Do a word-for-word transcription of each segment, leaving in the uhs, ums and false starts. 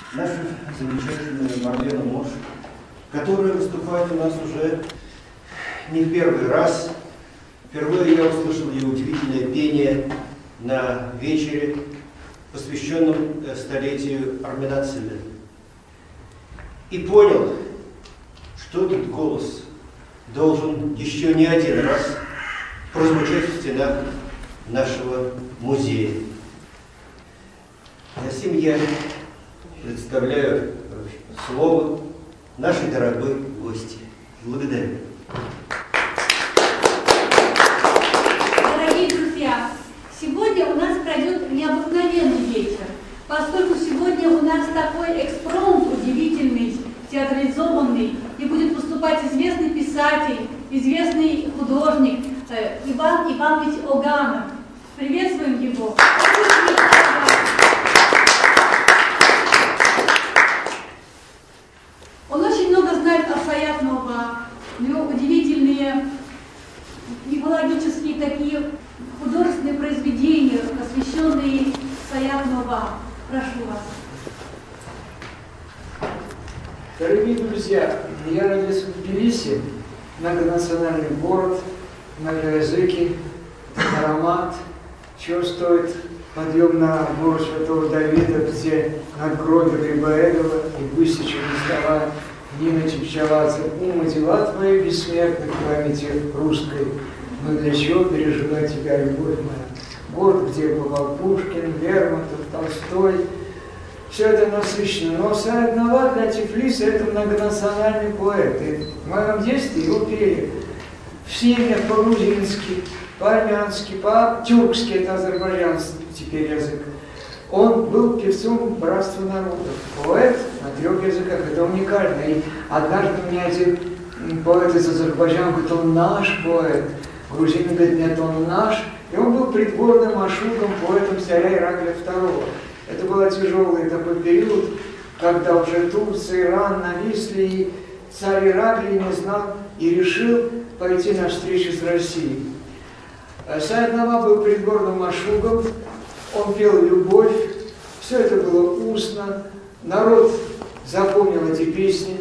наша замечательная Марлена Мош, которая выступает у нас уже не в первый раз. Впервые я услышал ее удивительное пение на вечере, посвященном столетию Армена Цивиля. И понял, что этот голос должен еще не один раз прозвучать в стенах нашего музея. На сим я представляю слово нашей дорогой гости. Благодарю. Дорогие друзья, сегодня у нас пройдет необыкновенный вечер, поскольку сегодня у нас такой экспромт удивительный, театрализованный, и будет выступать известный писатель, известный художник э, Иван Иванович Оганов. Приветствуем его. Он очень много знает о Саят Нова, у него удивительные мифологические такие художественные произведения, посвященные Саят Нова. Прошу вас. Дорогие друзья, я родился в Тбилиси, многонациональный город, многоязыкий, аромат, чего стоит подъем на гору Святого Давида, где надгробили Баэдова и Бысича Мустава, Нина Чепчавадзе, ум и дела твои бессмертны в памяти русской, но для чего пережила тебя, любовь моя? Город, где бывал Пушкин, Лермонтов, Толстой. Все это насыщенно. Но Саят Нова для Тифлиса это многонациональный поэт. И в моем детстве его пели в семьях по-грузински, по-армянски, по-тюркски, это азербайджанский теперь язык. Он был певцом братства народов. Поэт на трех языках, это уникально. И однажды мне один поэт из Азербайджана говорит, он наш поэт. Грузин говорит, нет, он наш. И он был придворным ашуком, поэтом царя Ираклия второго. Это был тяжелый такой период, когда уже Турция, Иран нависли, и царь Ираклий не знал и решил пойти на встречу с Россией. Саят Нова был придворным ашугом, он пел любовь, все это было устно, народ запомнил эти песни,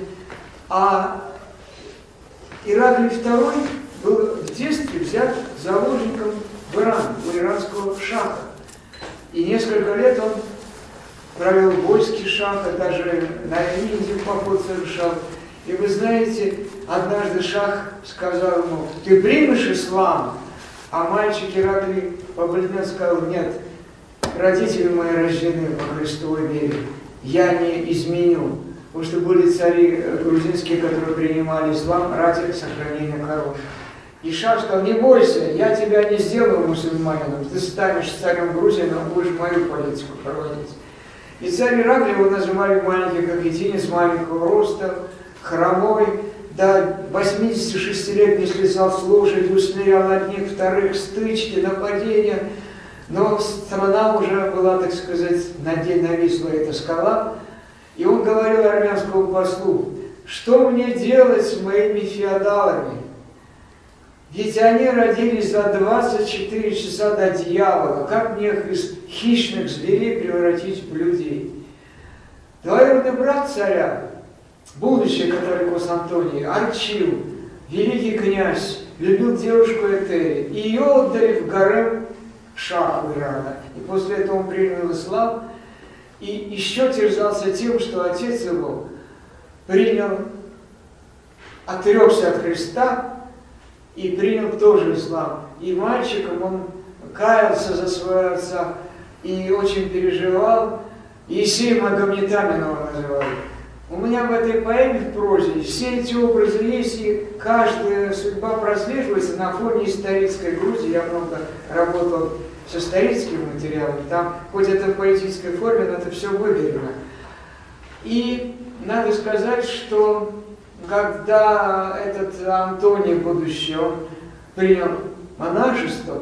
а Ираклий второй был в детстве взят заложником в Иран, у иранского шаха. И несколько лет он провел в войске шаха, даже на Индию поход совершал. И вы знаете, однажды шах сказал ему, ты примешь ислам? А мальчик Ираклий побледнел, сказал, нет, родители мои рождены по Христовой вере, я не изменю. Потому что были цари грузинские, которые принимали ислам ради сохранения короны. И шах сказал, не бойся, я тебя не сделаю мусульманином, ты станешь царем Грузии, но будешь мою политику проводить. И царь Ираклий его называли маленький кахетинец, маленького роста, хромой, до восьмидесяти шести лет не слезал с лошади, усмирял одних, вторых, стычки, нападения. Но страна уже была, так сказать, на день нависла эта скала. И он говорил армянскому послу, что мне делать с моими феодалами? Ведь они родились за двадцать четыре часа до дьявола. Как мне их из хищных зверей превратить в людей? Двоюродный брат царя, будущий католикос Антоний, Арчил, великий князь, любил девушку Этери. И ее отдали в гарем шаху Ирана. И после этого он принял ислам. И еще терзался тем, что отец его принял, отрекся от Христа, и принял тоже ислам. И мальчиком он каялся за своего отца и очень переживал. Есей Магомедтамин его называли. У меня в этой поэме, в прозе, все эти образы есть, и каждая судьба прослеживается на фоне исторической Грузии. Я много работал с историческим материалом, там, хоть это в поэтической форме, но это все выверено. И надо сказать, что когда этот Антоний, будущий, он принял монашество,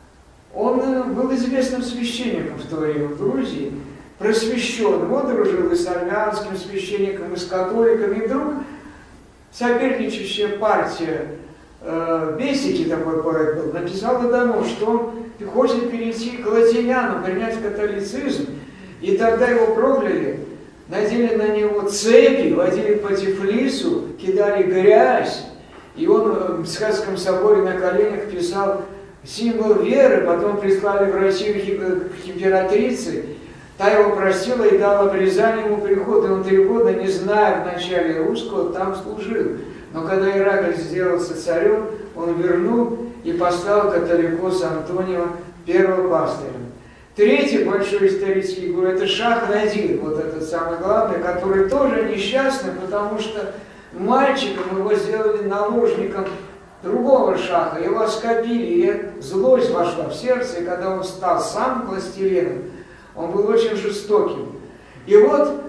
он был известным священником в то время в Грузии, просвещенным. Он дружил и с армянским священником, и с католиками. И вдруг соперничающая партия э, Бесики, такой поэт был, написала донос, что он хочет перейти к латинянам, принять католицизм. И тогда его прокляли. На надели на него цепи, водили по Тифлису, кидали грязь. И он в Сказском соборе на коленях писал символ веры, потом прислали в Россию к императрице. Та его простила и дала обрезание ему приход, и он три года, не зная вначале русского, там служил. Но когда Ираклий сделался царем, он вернул и поставил католикоса Антониева первого пастыря. Третий большой исторический гуру – это Шах-Надир, вот этот самый главный, который тоже несчастный, потому что мальчиком его сделали наложником другого шаха, его оскопили, и злость вошла в сердце, и когда он стал сам властелином, он был очень жестоким. И вот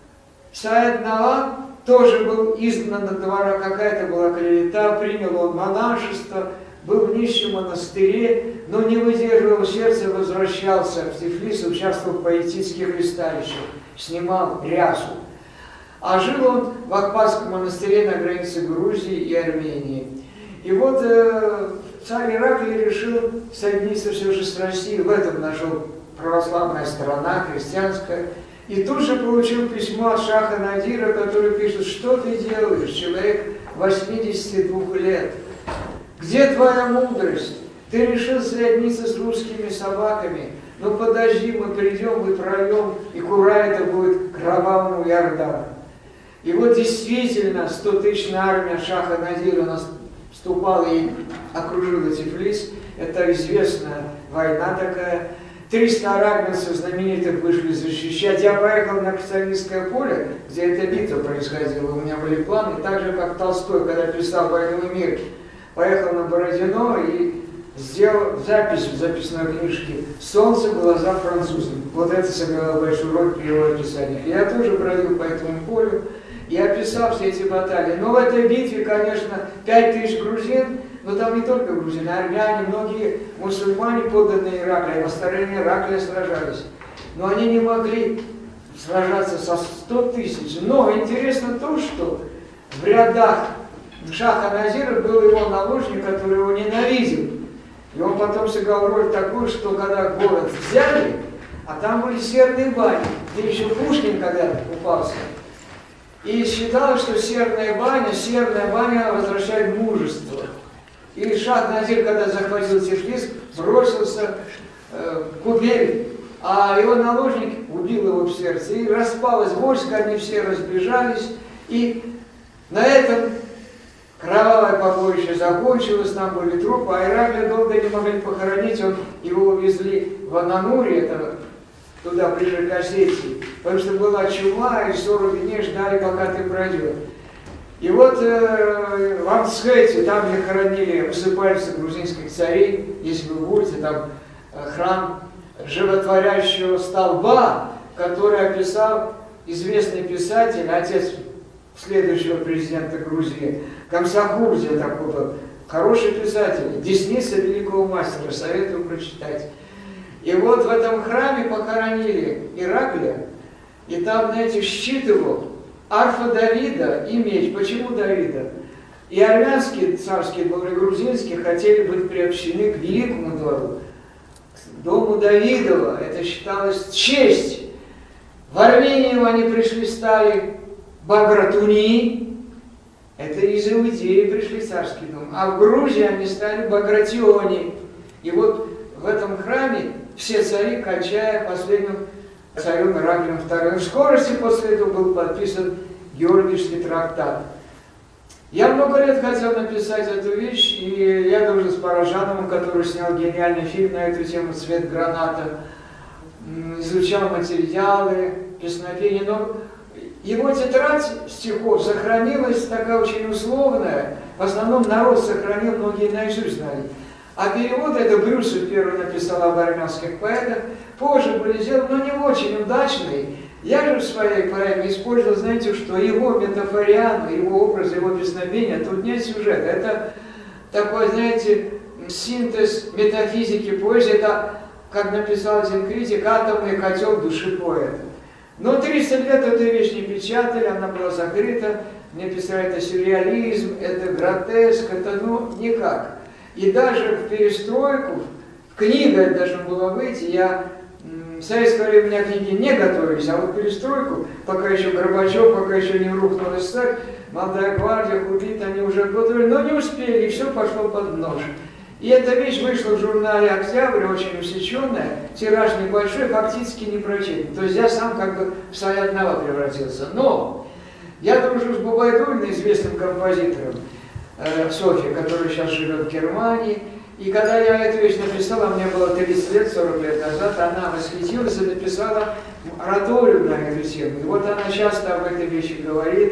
Саид Наваб тоже был изгнан от двора, какая-то была клевета, принял он монашество, был в нищем монастыре, но не выдерживал сердца, возвращался в Тифлис, участвовал в поэтических листалищах, снимал рясу. А жил он в Акбатском монастыре на границе Грузии и Армении. И вот э, царь Ираклий решил соединиться все же с Россией, в этом нашел православная сторона, христианская. И тут же получил письмо от Шаха Надира, который пишет: что ты делаешь, человек восьмидесяти двух лет? Где твоя мудрость? Ты решил соединиться с русскими собаками. Ну подожди, мы придем и прольем, и кура это будет кровавому Иордану. И вот действительно стотысячная армия Шаха Надира наступала и окружила Тифлис. Это известная война такая. триста арагнцев знаменитых вышли защищать. Я поехал на Костомельское поле, где эта битва происходила. У меня были планы, так же, как Толстой, когда писал «Войну и мир», поехал на Бородино и сделал запись в записной книжке «Солнце, глаза французам». Вот это сыграло большую роль при его описаниях. Я тоже бродил по этому полю и описал все эти баталии. Но в этой битве, конечно, пять тысяч грузин, но там не только грузины, армяне, многие мусульмане, подданные Ираклию, на стороне Ираклия сражались. Но они не могли сражаться со ста тысяч. Но интересно то, что в рядах Шаха Надира был его наложник, который его ненавидел. И он потом сыграл роль такую, что когда город взяли, а там были серные бани, где еще Пушкин когда-то купался. И считалось, что серная баня, серная баня возвращает мужество. И Шах Надир, когда захватил Тифлис, бросился э, в купель, а его наложник убил его в сердце. И распалось войско, они все разбежались. И на этом кровавое побоище закончилось, там были трупы, а Ираклия долго не могли похоронить, он, его увезли в Анамуре, это туда ближе к Осетии, потому что была чума, и сорок дней ждали, пока ты пройдешь. И вот э, в Амсхете, там, где хоронили усыпальцы грузинских царей, если вы будете, там э, храм животворящего столба, который описал известный писатель, отец следующего президента Грузии, Камсахурдия такой был, хороший писатель, десница великого мастера, советую прочитать. И вот в этом храме похоронили Ираклия, и там, знаете, щит его, арфа Давида и меч. Почему Давида? И армянские, царские, были грузинские, хотели быть приобщены к великому двору, к дому Давидова. Это считалось честь. В Армению они пришли, стали Багратуни, это из Иудеи пришли в царский дом, а в Грузии они стали Багратиони. И вот в этом храме все цари, кончая последним царем Ираклием вторым. В скорости после этого был подписан Георгиевский трактат. Я много лет хотел написать эту вещь, и я дружу с Паражановым, который снял гениальный фильм на эту тему «Цвет граната», изучал материалы, песнопения, но его тетрадь стихов сохранилась такая очень условная, в основном народ сохранил, многие наизусть знали. А перевод, это Брюсов первый написал об армянских поэтах, позже были сделаны, но не очень удачные. Я же в своей поэме использовал, знаете, что его метафориан, его образ, его песнопения, тут нет сюжета. Это такой, знаете, синтез метафизики поэзии, это, как написал один критик, атомный котел души поэта. Но триста лет эту вещь не печатали, она была закрыта, мне писали, это сюрреализм, это гротеск, это ну никак. И даже в перестройку, в книга должна была выйти, я В советское время у меня книги не готовились, а вот перестройку, пока еще Горбачев, пока еще не рухнула СССР, молодая гвардия, Хубит, они уже готовили, но не успели, и все пошло под нож. И эта вещь вышла в журнале «Октябрь», очень усеченная, тираж небольшой, фактически не прочитан. То есть я сам как бы в Саят Нава превратился. Но я дружу с Губайдуллиной, известным композитором э, Софьей, который сейчас живет в Германии. И когда я эту вещь написала, мне было тридцать лет, сорок лет назад, она восхитилась и написала ораторию на эту тему. И вот она часто об этой вещи говорит.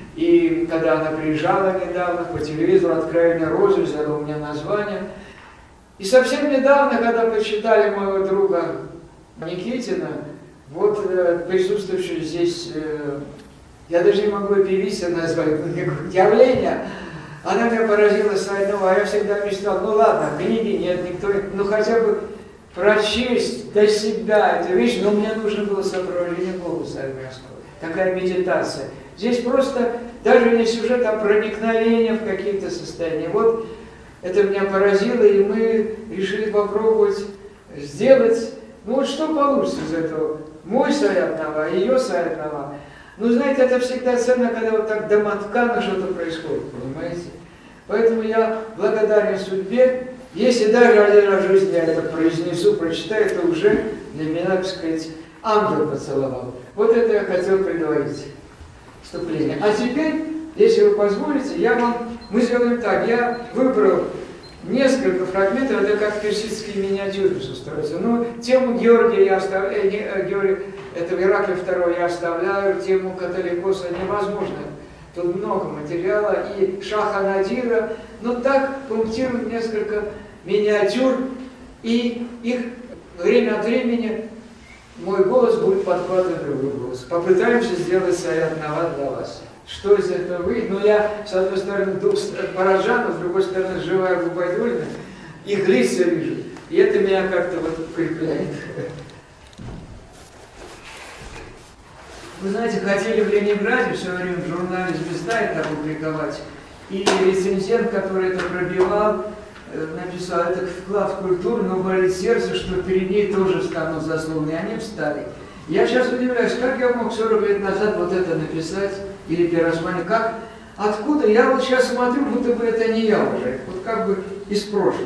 И когда она приезжала недавно по телевизору, «Откровенная роза», взяла у меня название. И совсем недавно, когда почитали моего друга Никитина, вот э, присутствующий здесь, э, я даже не могу певицей назвать, явление, она меня поразила сойного, а я всегда мечтал, ну ладно, книги нет, никто, ну хотя бы прочесть до себя эту вещь, но мне нужно было сопровождение голоса армянского, такая медитация. Здесь просто даже не сюжет, а проникновение в какие-то состояния. Вот это меня поразило, и мы решили попробовать сделать, ну вот что получится из этого. Мой Саят Нава, ее Саят Нава. Ну, знаете, это всегда ценно, когда вот так домоткано что-то происходит, понимаете? Поэтому я благодарен судьбе. Если даже один раз в жизни я это произнесу, прочитаю, это уже для меня, так сказать, ангел поцеловал. Вот это я хотел предварить. Вступление. А теперь, если вы позволите, я вам, мы сделаем так, я выбрал несколько фрагментов, это как персидские миниатюры устроятся. Ну, тему Георгия я оставляю, э, не, э, Георгия, это Ираклия второго я оставляю, тему Католикоса невозможно. Тут много материала, и Шаха Надира, но так пунктируют несколько миниатюр, и их время от времени мой голос будет подхватывать другой голос. Попытаемся сделать Саят Нава для вас. Что из этого выйдет? Ну, я, с одной стороны, Параджанов, с другой стороны, живая Губайдуллина, их лица вижу. И это меня как-то вот укрепляет. Вы знаете, хотели в Ленинграде все время в журнале «Звезда» это опубликовать. И рецензент, который это пробивал, написал, это вклад в культуру, но болит сердце, что перед ней тоже станут заслугами. Они встали. Я сейчас удивляюсь, как я мог сорок лет назад вот это написать, или Пиросмани, как, откуда? Я вот сейчас смотрю, будто бы это не я уже, вот как бы из прошлого.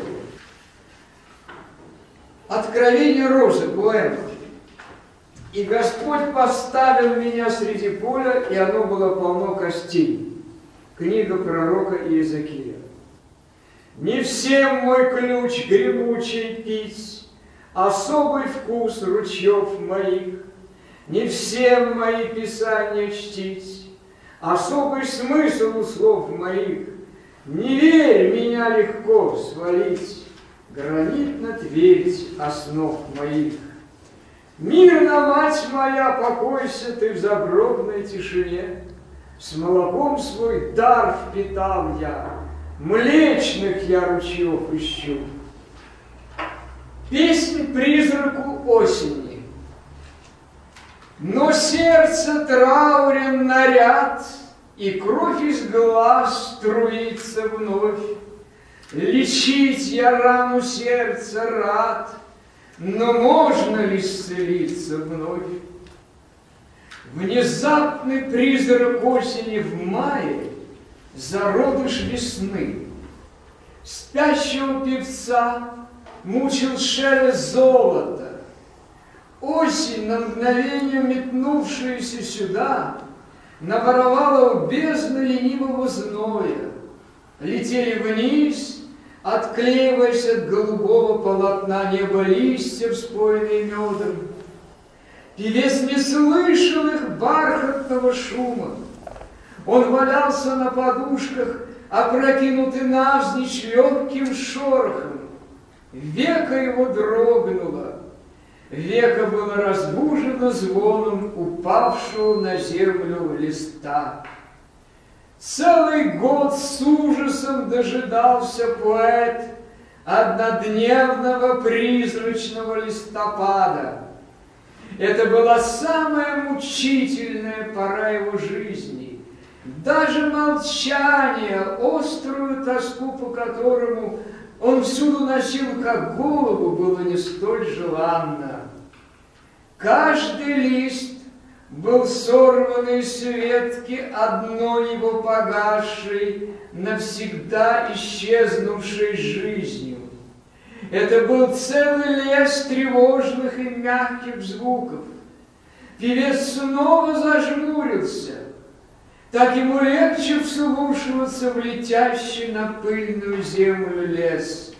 «Откровение розы», поэма. «И Господь поставил меня среди поля, и оно было полно костей». Книга пророка Иезекииля. «Не всем мой ключ гремучий пить, особый вкус ручьев моих, не всем мои писания чтить, особый смысл у слов моих, не верь, меня легко свалить, гранитно твердь основ моих. Мирно, мать моя, покойся ты в загробной тишине, с молоком свой дар впитал я, млечных я ручьев ищу. Песнь призраку осени. Но сердце траурен наряд, и кровь из глаз струится вновь. Лечить я рану сердца рад, но можно ли исцелиться вновь? Внезапный призрак осени в мае, зародыш весны. Спящего певца мучил шелест золота. Осень, на мгновение метнувшаяся сюда, наворовала у бездны ленивого зноя. Летели вниз, отклеиваясь от голубого полотна неба листья, вспоенные медом. Певец не слышал их бархатного шума. Он валялся на подушках, опрокинутый навзничь легким шорохом. Веко его дрогнуло, веко было разбужено звоном упавшего на землю листа. Целый год с ужасом дожидался поэт однодневного призрачного листопада. Это была самая мучительная пора его жизни. Даже молчание, острую тоску, по которому он всюду носил как голову, было не столь желанно. Каждый лист был сорван из ветки одной его погасшей, навсегда исчезнувшей жизнью. Это был целый лес тревожных и мягких звуков. Певец снова зажмурился. Так ему легче вслушиваться в летящий на пыльную землю лес.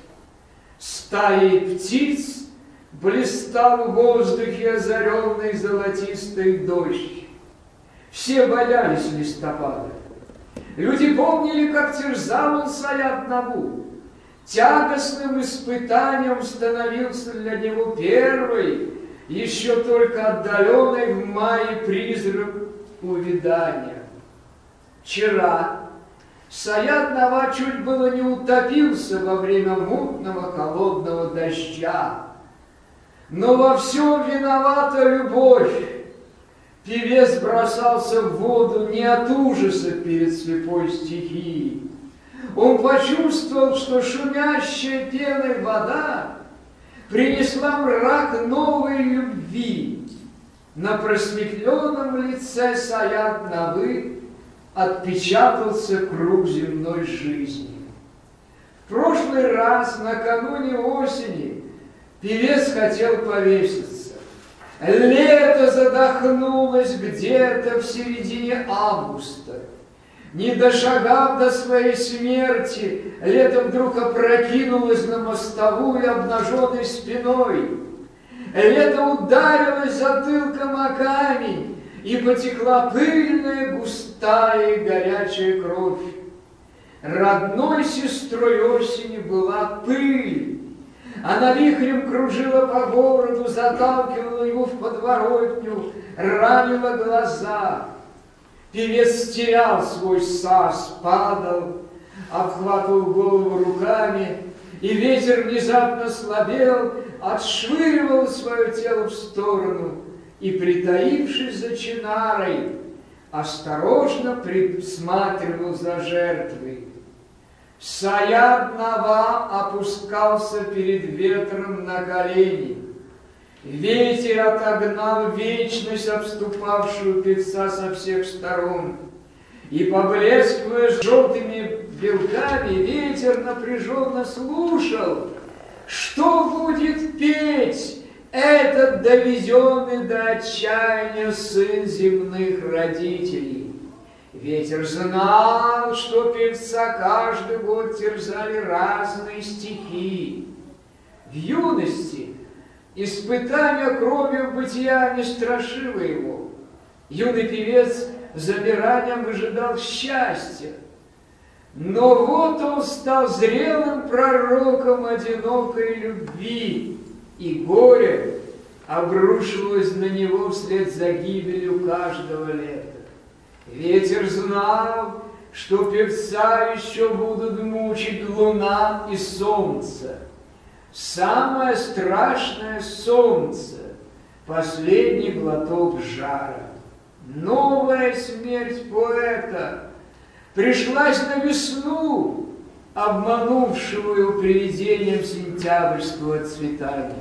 Стаей птиц блистал в воздухе озаренный золотистый дождь. Все боялись листопада. Люди помнили, как терзал он Саят-Наву. Тягостным испытанием становился для него первый, еще только отдаленный в мае призрак увядания. Вчера Саят-Нава чуть было не утопился во время мутного холодного дождя. Но во всем виновата любовь. Певец бросался в воду не от ужаса перед слепой стихией. Он почувствовал, что шумящая пеной вода принесла мрак новой любви. На просветленном лице Саят-Навы отпечатался круг земной жизни. В прошлый раз, накануне осени, певец хотел повеситься. Лето задохнулось где-то в середине августа. Не дошагав до своей смерти, лето вдруг опрокинулось на мостовую обнаженной спиной. Лето ударилось затылком о камень, и потекла пыльная, густая и горячая кровь. Родной сестрой осени была пыль. Она вихрем кружила по городу, заталкивала его в подворотню, ранила глаза. Певец терял свой саз, падал, обхватывал голову руками, и ветер внезапно слабел, отшвыривал свое тело в сторону и, притаившись за чинарой, осторожно присматривал за жертвой. Саят-Нава опускался перед ветром на колени. Ветер отогнал вечность, обступавшую певца со всех сторон. И, поблескивая желтыми белками, ветер напряженно слушал, что будет петь этот доведенный до отчаяния сын земных родителей. Ветер знал, что певца каждый год терзали разные стихи. В юности испытание кровью бытия не страшило его. Юный певец замиранием выжидал счастья. Но вот он стал зрелым пророком одинокой любви, и горе обрушилось на него вслед за гибелью каждого лета. Ветер знал, что певца еще будут мучить луна и солнце. Самое страшное — солнце, последний глоток жара. Новая смерть поэта пришлась на весну, обманувшего его привидением сентябрьского цветания.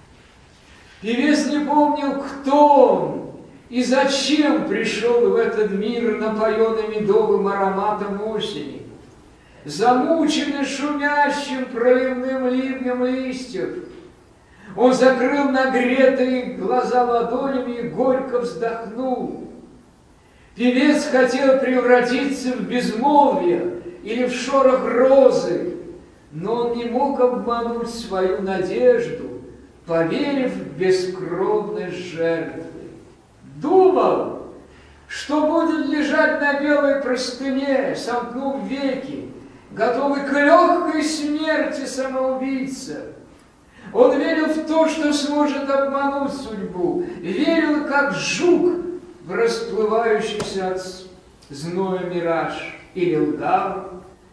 Певец не помнил, кто он и зачем пришел в этот мир, напоенный медовым ароматом осени. Замученный шумящим проливным ливнем листьев, он закрыл нагретые глаза ладонями и горько вздохнул. Певец хотел превратиться в безмолвие или в шорох розы, но он не мог обмануть свою надежду, поверив в бескровность жертвы. Думал, что будет лежать на белой простыне, сомкнув веки, готовый к легкой смерти самоубийца. Он верил в то, что сможет обмануть судьбу, верил, как жук в расплывающийся от зноя мираж, или лгал.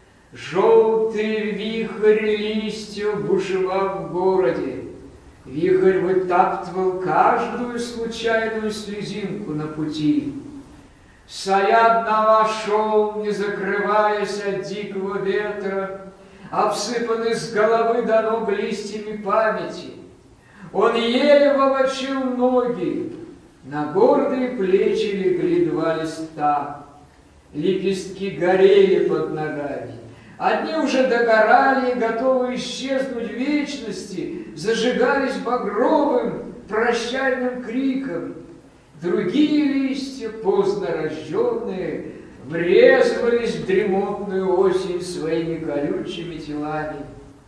Желтый вихрь листьев бушевал в городе. Вихрь вытаптывал каждую случайную слезинку на пути. Саят-Нава шел, не закрываясь от дикого ветра, обсыпанный с головы до ног листьями памяти. Он еле волочил ноги, на гордые плечи легли два листа. Лепестки горели под ногами. Одни уже догорали, готовы исчезнуть в вечности, зажигались багровым прощальным криком. Другие листья, поздно рожденные, врезывались в дремотную осень своими колючими телами.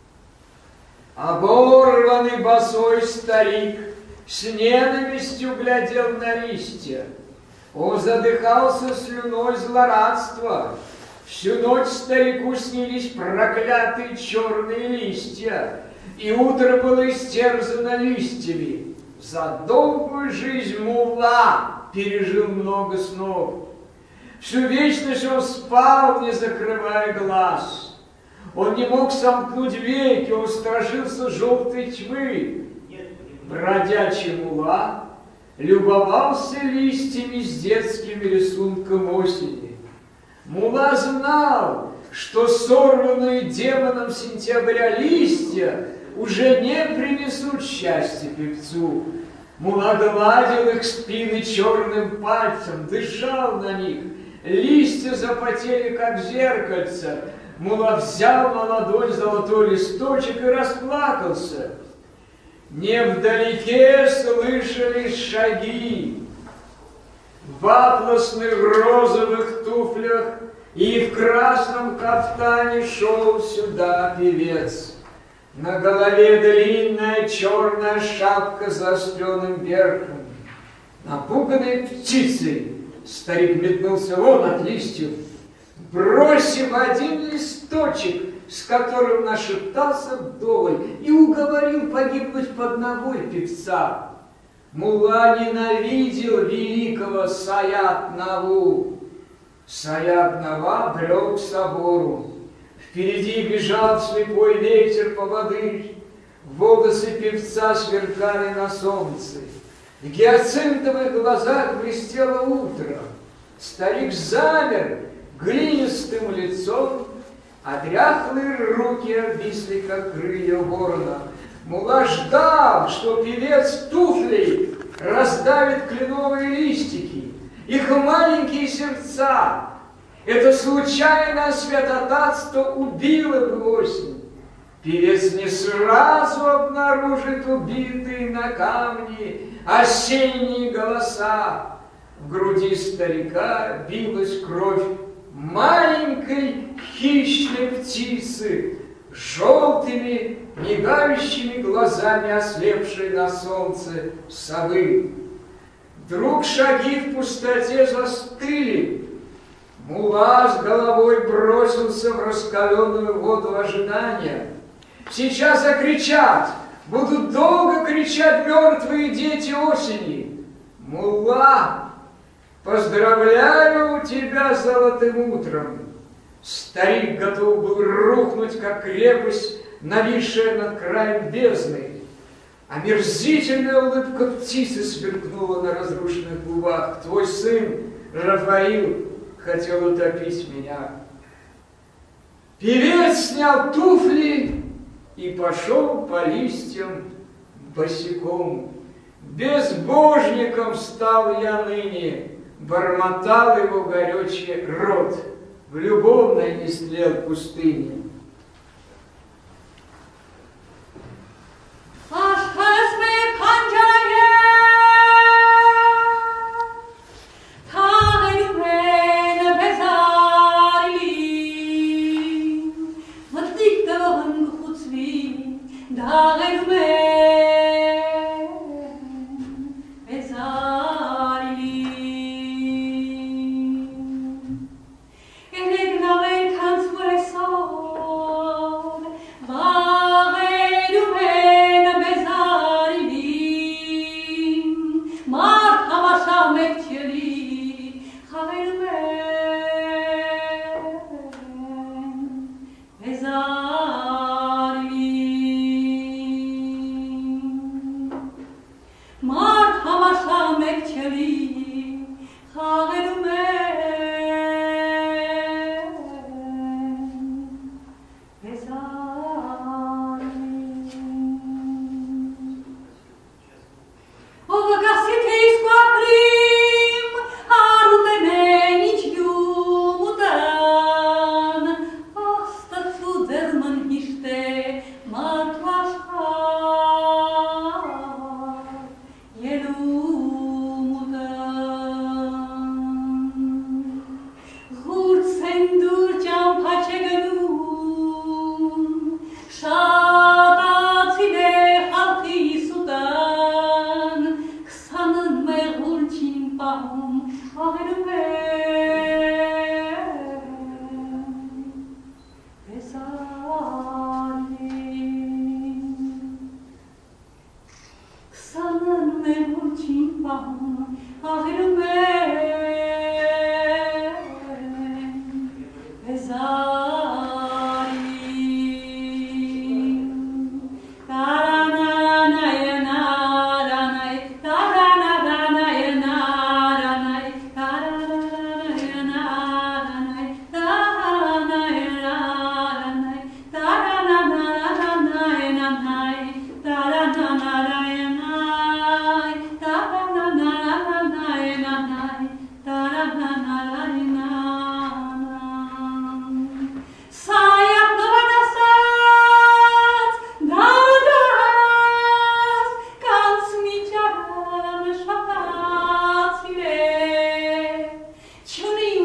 Оборванный босой старик с ненавистью глядел на листья. Он задыхался слюной злорадства. Всю ночь старику снились проклятые черные листья, и утро было истерзано листьями. За долгую жизнь мулла пережил много снов. Всю вечность он спал, не закрывая глаз. Он не мог сомкнуть веки, он страшился желтой тьмы. Бродячий мулла любовался листьями с детским рисунком осени. Мулла знал, что сорванные демоном сентября листья уже не принесут счастья певцу. Мулла гладил их спины черным пальцем, дышал на них. Листья запотели, как зеркальце. Мулла взял на ладонь золотой листочек и расплакался. Невдалеке слышались шаги. В атласных розовых туфлях и в красном кафтане шел сюда певец. На голове длинная черная шапка с заостренным верхом. Напуганной птицей старик метнулся вон от листьев, бросив один листочек, с которым нашептался вдоволь и уговорил погибнуть под ногой певца. Мулла ненавидел великого Саят-Наву. Саят-Нава брел к собору. Впереди бежал слепой ветер поводырь. Волосы певца сверкали на солнце. В гиацинтовых глазах блестело утро. Старик замер глинистым лицом, а дряхлые руки обвисли, как крылья ворона. Мулла ждал, что певец туфлей раздавит кленовые листики, их маленькие сердца. Это случайное святотатство убило бы осень. Певец не сразу обнаружит убитые на камне осенние голоса. В груди старика билась кровь маленькой хищной птицы, желтыми, мигающими глазами ослепшей на солнце совы. Вдруг шаги в пустоте застыли. Мулла с головой бросился в раскаленную воду ожидания. Сейчас закричат, будут долго кричать мертвые дети осени. Мулла, поздравляю тебя с золотым утром. Старик готов был рухнуть, как крепость, нависшая над краем бездны. Омерзительная улыбка птицы сверкнула на разрушенных губах. Твой сын, Рафаил, хотел утопить меня. Певец снял туфли и пошел по листьям босиком. Безбожником стал я ныне, бормотал его горячий рот, в любовной истлел пустыне. Soul.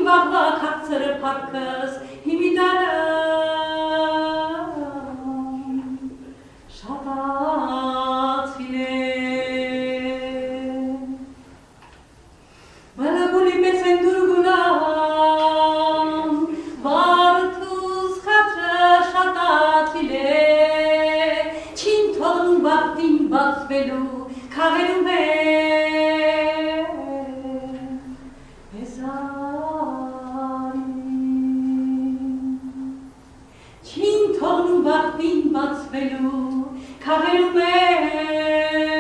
բաղվա կացրը պարկս, հիմիդարը շատացին է։ Բալագուլի պես են դուրգունամ, վարդուս խատրը շատացին է, չին թողնում բաղտին բացվելու, քաղերում է։ Չին թողնում բաղտին բացվելու, քաղերում է